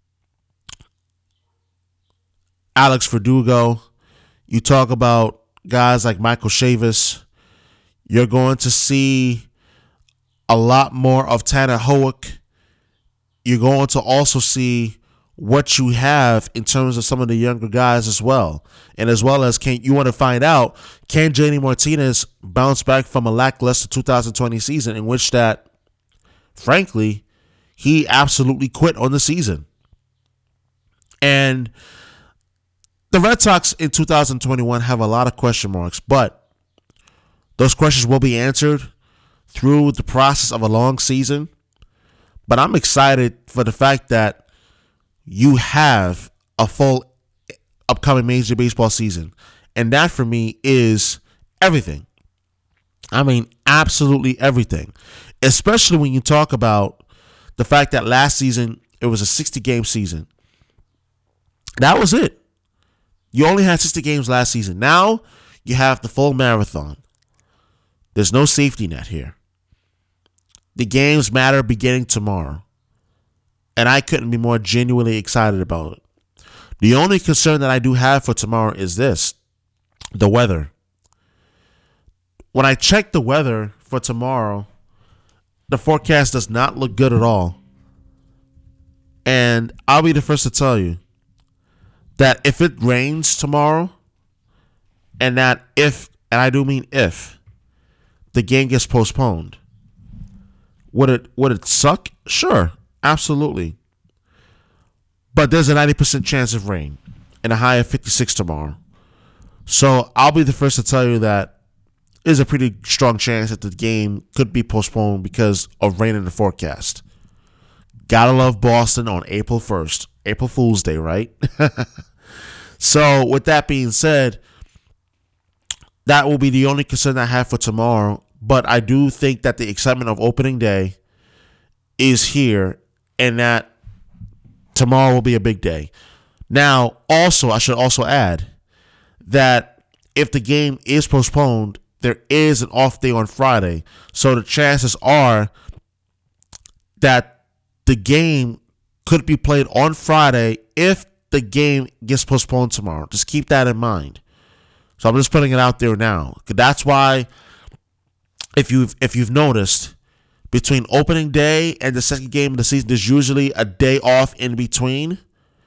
Alex Verdugo. You talk about guys like Michael Chavis. You're going to see a lot more of Tanner Hoek. You're going to also see what you have in terms of some of the younger guys as well. And as well as, can you want to find out, can J D Martinez bounce back from a lackluster two thousand twenty season in which that, frankly, he absolutely quit on the season. And the Red Sox in two thousand twenty-one have a lot of question marks, but those questions will be answered through the process of a long season. But I'm excited for the fact that you have a full upcoming Major League Baseball season. And that for me is everything. I mean, absolutely everything. Especially when you talk about the fact that last season, it was a sixty-game season. That was it. You only had sixty games last season. Now, you have the full marathon. There's no safety net here. The games matter beginning tomorrow. And I couldn't be more genuinely excited about it. The only concern that I do have for tomorrow is this: the weather. When I check the weather for tomorrow, the forecast does not look good at all. And I'll be the first to tell you that if it rains tomorrow, and that if, and I do mean if, the game gets postponed, would it would it suck? Sure, absolutely. But there's a ninety percent chance of rain and a high of fifty-six tomorrow. So I'll be the first to tell you that there's a pretty strong chance that the game could be postponed because of rain in the forecast. Gotta love Boston on April first. April Fool's Day, right? So with that being said, that will be the only concern I have for tomorrow. But I do think that the excitement of opening day is here, and that tomorrow will be a big day. Now, also, I should also add that if the game is postponed, there is an off day on Friday. So the chances are that the game could be played on Friday if the game gets postponed tomorrow. Just keep that in mind. So I'm just putting it out there now. That's why, if you've if you've noticed, between opening day and the second game of the season, there's usually a day off in between,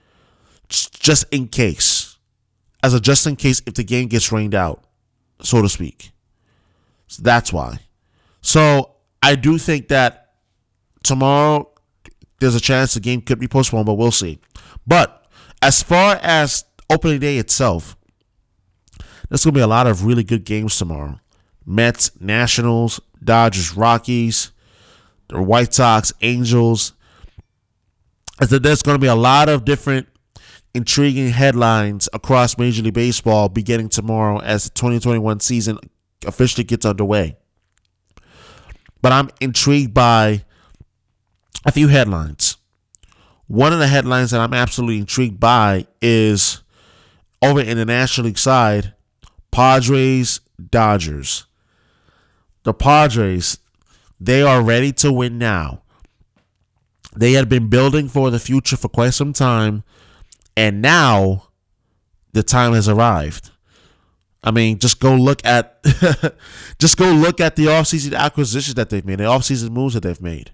just in case, as a just in case if the game gets rained out, so to speak. So that's why. So I do think that tomorrow there's a chance the game could be postponed, but we'll see. But as far as opening day itself, there's going to be a lot of really good games tomorrow. Mets, Nationals, Dodgers, Rockies, the White Sox, Angels. There's going to be a lot of different intriguing headlines across Major League Baseball beginning tomorrow as the twenty twenty-one season officially gets underway. But I'm intrigued by a few headlines. One of the headlines that I'm absolutely intrigued by is over in the National League side, Padres, Dodgers. The Padres, they are ready to win now. They had been building for the future for quite some time, and now the time has arrived. I mean, just go look at just go look at the offseason acquisitions that they've made, the offseason moves that they've made.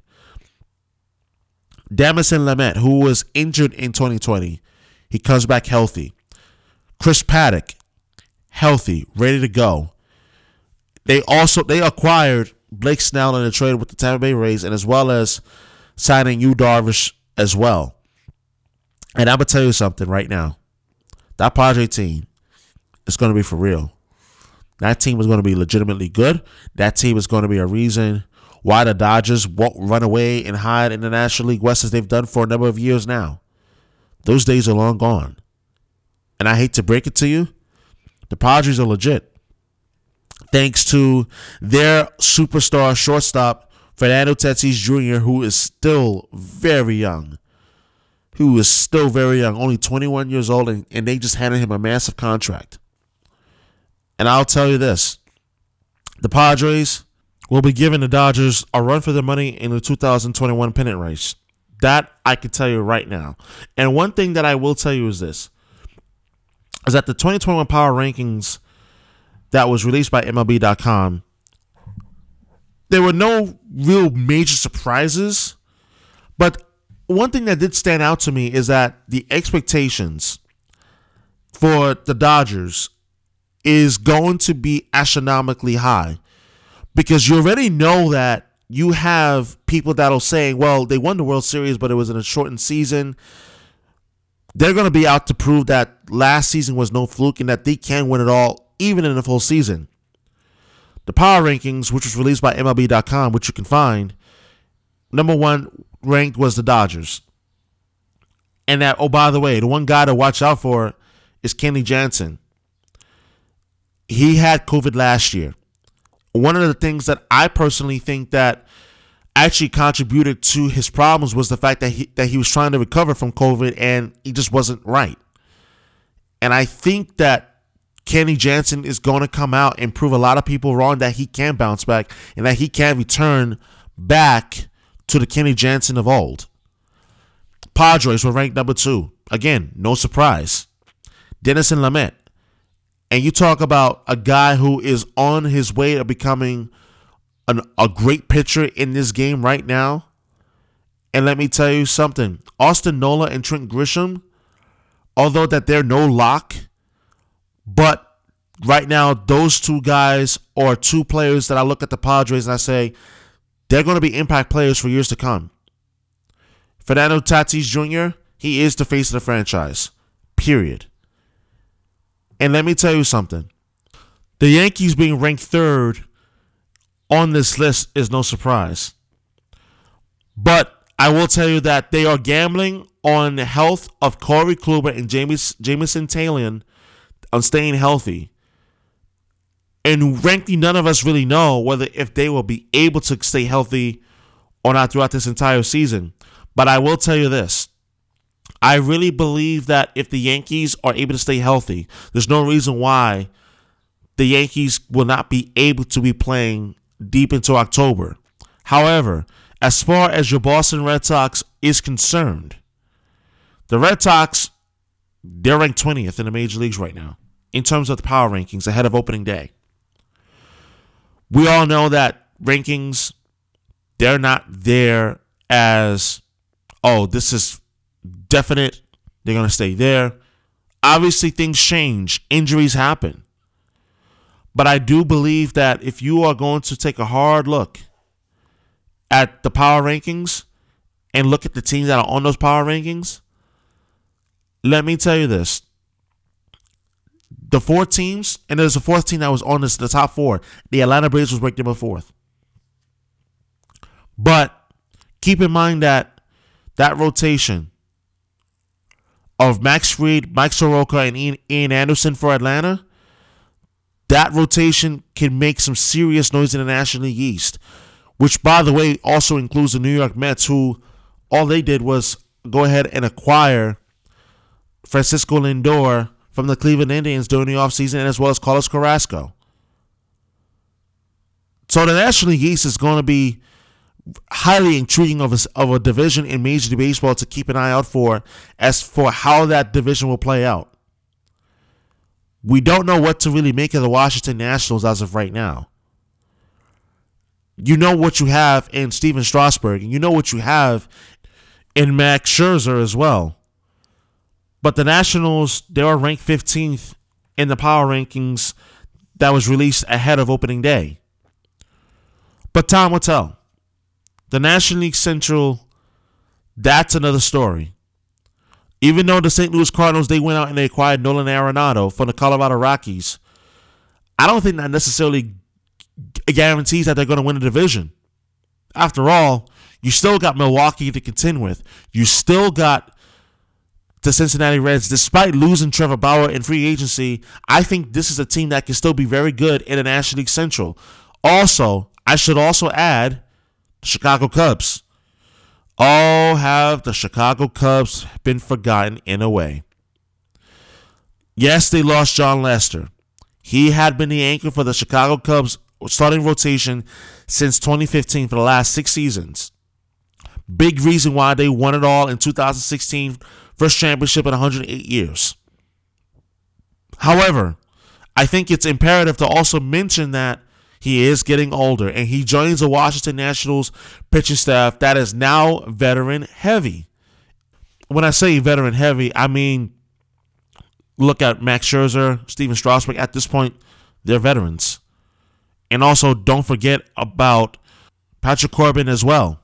Damison Lamet, who was injured in twenty twenty, he comes back healthy. Chris Paddock, healthy, ready to go. They also they acquired Blake Snell in a trade with the Tampa Bay Rays, and as well as signing Yu Darvish as well. And I'm gonna tell you something right now. That Padre team is gonna be for real. That team is going to be legitimately good. That team is going to be a reason why the Dodgers won't run away and hide in the National League West as they've done for a number of years now. Those days are long gone. And I hate to break it to you, the Padres are legit. Thanks to their superstar shortstop, Fernando Tatis Junior, who is still very young. Who is still very young, only twenty-one years old, and, and they just handed him a massive contract. And I'll tell you this, the Padres will be giving the Dodgers a run for their money in the two thousand twenty-one pennant race. That I can tell you right now. And one thing that I will tell you is this, is that the twenty twenty-one Power Rankings that was released by M L B dot com, there were no real major surprises, but one thing that did stand out to me is that the expectations for the Dodgers is going to be astronomically high, because you already know that you have people that'll say, well, they won the World Series, but it was in a shortened season. They're going to be out to prove that last season was no fluke and that they can win it all, even in a full season. The Power Rankings, which was released by M L B dot com, which you can find, number one ranked was the Dodgers. And that, oh, by the way, the one guy to watch out for is Kenley Jansen. He had COVID last year. One of the things that I personally think that actually contributed to his problems was the fact that he, that he was trying to recover from COVID and he just wasn't right. And I think that Kenley Jansen is going to come out and prove a lot of people wrong, that he can bounce back and that he can return back to the Kenley Jansen of old. Padres were ranked number two. Again, no surprise. Denison Lamet. And you talk about a guy who is on his way to becoming an, a great pitcher in this game right now. And let me tell you something. Austin Nola and Trent Grisham, although that they're no lock, but right now those two guys are two players that I look at the Padres and I say, they're going to be impact players for years to come. Fernando Tatis Junior, he is the face of the franchise. Period. And let me tell you something. The Yankees being ranked third on this list is no surprise. But I will tell you that they are gambling on the health of Corey Kluber and James, Jameson Taillon on staying healthy. And frankly, none of us really know whether if they will be able to stay healthy or not throughout this entire season. But I will tell you this. I really believe that if the Yankees are able to stay healthy, there's no reason why the Yankees will not be able to be playing deep into October. However, as far as your Boston Red Sox is concerned, the Red Sox, they're ranked twentieth in the major leagues right now in terms of the power rankings ahead of opening day. We all know that rankings, they're not there as, oh, this is definite, they're going to stay there. Obviously, things change. Injuries happen. But I do believe that if you are going to take a hard look at the power rankings and look at the teams that are on those power rankings, let me tell you this. The four teams, and there's a fourth team that was on this, the top four. The Atlanta Braves was ranked number fourth. But keep in mind that that rotation of Max Fried, Mike Soroka, and Ian, Ian Anderson for Atlanta, that rotation can make some serious noise in the National League East, which, by the way, also includes the New York Mets, who all they did was go ahead and acquire Francisco Lindor from the Cleveland Indians during the offseason, and as well as Carlos Carrasco. So the National League East is going to be highly intriguing of a, of a division in Major League Baseball to keep an eye out for as for how that division will play out. We don't know what to really make of the Washington Nationals as of right now. You know what you have in Steven Strasburg, and you know what you have in Max Scherzer as well. But the Nationals, they are ranked fifteenth in the power rankings that was released ahead of opening day. But time will tell. The National League Central, that's another story. Even though the Saint Louis Cardinals, they went out and they acquired Nolan Arenado from the Colorado Rockies, I don't think that necessarily guarantees that they're going to win the division. After all, you still got Milwaukee to contend with. You still got the Cincinnati Reds. Despite losing Trevor Bauer in free agency, I think this is a team that can still be very good in the National League Central. Also, I should also add the Chicago Cubs. Oh, have the Chicago Cubs been forgotten in a way? Yes, they lost John Lester. He had been the anchor for the Chicago Cubs starting rotation since twenty fifteen for the last six seasons. Big reason why they won it all in two thousand sixteen, first championship in one hundred eight years. However, I think it's imperative to also mention that he is getting older, and he joins the Washington Nationals pitching staff that is now veteran heavy. When I say veteran heavy, I mean, look at Max Scherzer, Steven Strasburg. At this point, they're veterans. And also, don't forget about Patrick Corbin as well.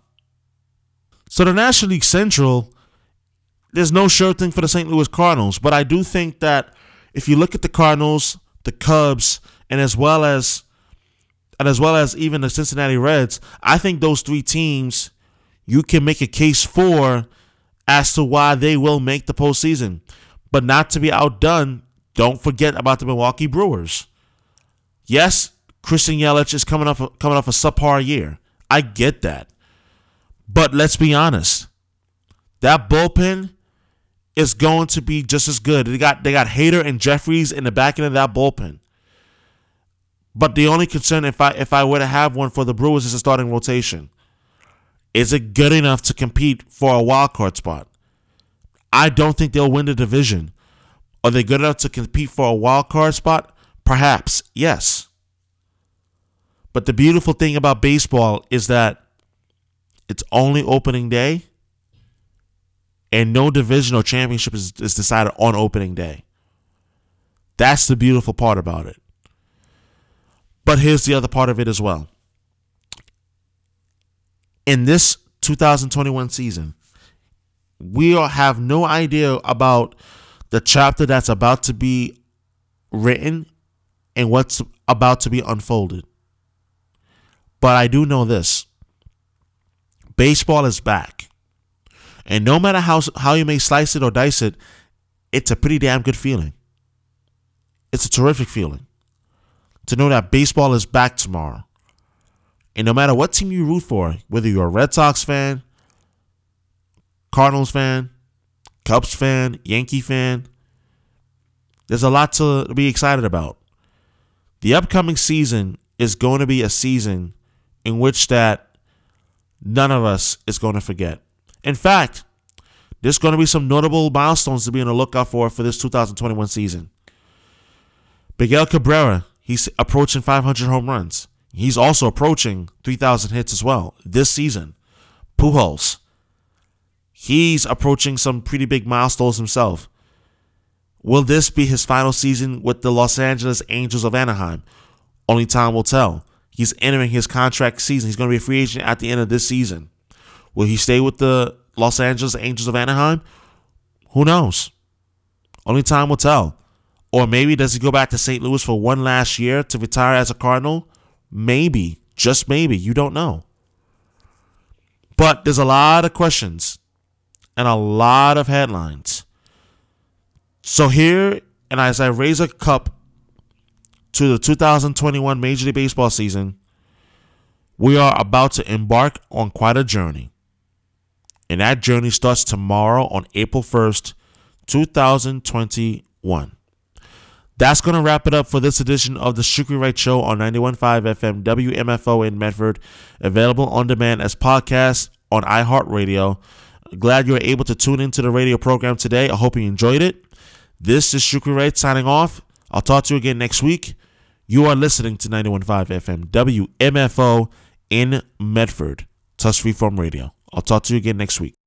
So the National League Central, there's no sure thing for the Saint Louis Cardinals. But I do think that if you look at the Cardinals, the Cubs, and as well as and as well as even the Cincinnati Reds, I think those three teams you can make a case for as to why they will make the postseason. But not to be outdone, don't forget about the Milwaukee Brewers. Yes, Christian Yelich is coming off a, coming off a subpar year. I get that. But let's be honest. That bullpen is going to be just as good. They got they got Hader and Jeffries in the back end of that bullpen. But the only concern, if I if I were to have one for the Brewers, is a starting rotation. Is it good enough to compete for a wild card spot? I don't think they'll win the division. Are they good enough to compete for a wild card spot? Perhaps, yes. But the beautiful thing about baseball is that it's only opening day, and no division or championship is, is decided on opening day. That's the beautiful part about it. But here's the other part of it as well. In this two thousand twenty-one season, we have no idea about the chapter that's about to be written and what's about to be unfolded. But I do know this. Baseball is back. And no matter how, how you may slice it or dice it, it's a pretty damn good feeling. It's a terrific feeling to know that baseball is back tomorrow. And no matter what team you root for, whether you're a Red Sox fan, Cardinals fan, Cubs fan, Yankee fan, there's a lot to be excited about. The upcoming season is going to be a season in which that none of us is going to forget. In fact, there's going to be some notable milestones to be on the lookout for for this two thousand twenty-one season. Miguel Cabrera, he's approaching five hundred home runs. He's also approaching three thousand hits as well this season. Pujols, he's approaching some pretty big milestones himself. Will this be his final season with the Los Angeles Angels of Anaheim? Only time will tell. He's entering his contract season. He's going to be a free agent at the end of this season. Will he stay with the Los Angeles Angels of Anaheim? Who knows? Only time will tell. Or maybe does he go back to Saint Louis for one last year to retire as a Cardinal? Maybe. Just maybe. You don't know. But there's a lot of questions and a lot of headlines. So here, and as I raise a cup to the two thousand twenty-one Major League Baseball season, we are about to embark on quite a journey. And that journey starts tomorrow on April first, two thousand twenty-one. That's going to wrap it up for this edition of the Shukri Wright Show on ninety-one point five F M W M F O in Medford, available on demand as podcasts on iHeartRadio. Glad you were able to tune into the radio program today. I hope you enjoyed it. This is Shukri Wright signing off. I'll talk to you again next week. You are listening to ninety-one point five F M W M F O in Medford, Tusk Freeform Radio. I'll talk to you again next week.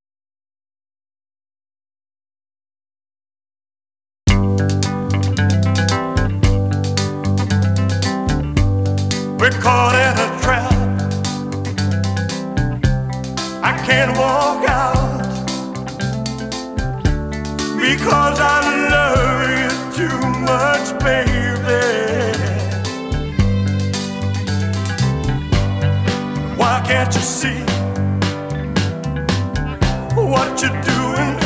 We're caught in a trap. I can't walk out because I love you too much, baby. can't you see what you're doing?